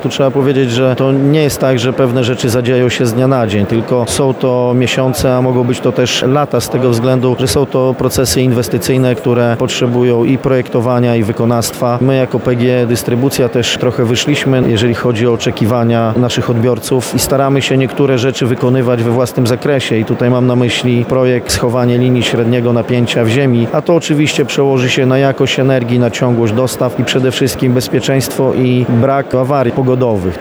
Tu trzeba powiedzieć, że to nie jest tak, że pewne rzeczy zadzieją się z dnia na dzień, tylko są to miesiące, a mogą być to też lata z tego względu, że są to procesy inwestycyjne, które potrzebują i projektowania, i wykonawstwa. My jako PGE Dystrybucja też trochę wyszliśmy, jeżeli chodzi o oczekiwania naszych odbiorców i staramy się niektóre rzeczy wykonywać we własnym zakresie i tutaj mam na myśli projekt schowanie linii średniego napięcia w ziemi, a to oczywiście przełoży się na jakość energii, na ciągłość dostaw i przede wszystkim bezpieczeństwo i brak awarii pogodowych.